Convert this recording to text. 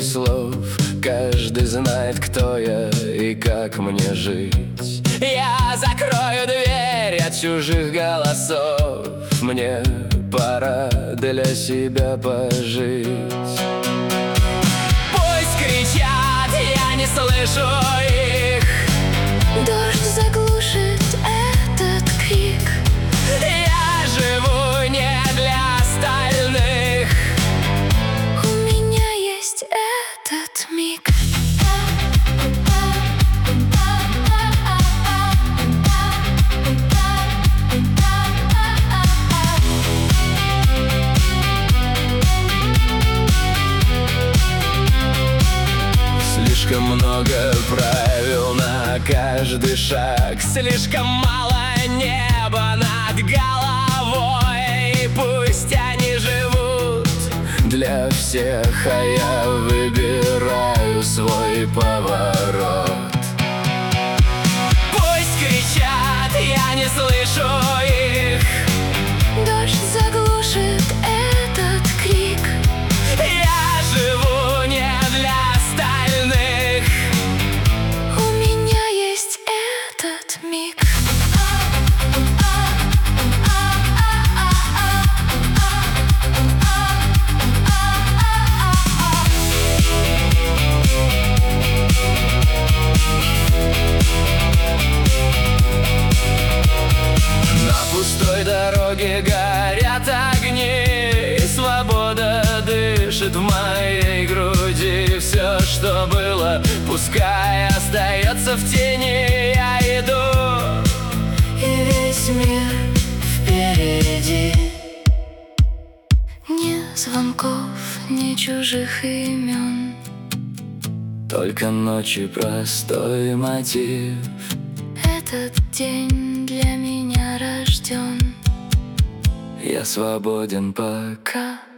слов. Каждый знает, кто я и как мне жить. Я закрою дверь от чужих голосов. Мне пора для себя пожить. Пусть кричат, я не слышу их. Дождь заглушит этот крик. Я живу не для остальных. У меня есть этот миг. Слишком много правил на каждый шаг, слишком мало неба над головой. Пусть они живут для всех, а я выбираю свой поворот. Пусть кричат, я не слышу их. Дождь заглушит этот крик. Я живу не для остальных. У меня есть этот миг. На пустой дороге горят огни, и свобода дышит в моей груди. Все, что было, пускай остается в тени. Я иду, И весь мир впереди. Ни звонков, ни чужих имен. только ночи простой мотив. Этот день для меня рожден. Я свободен пока.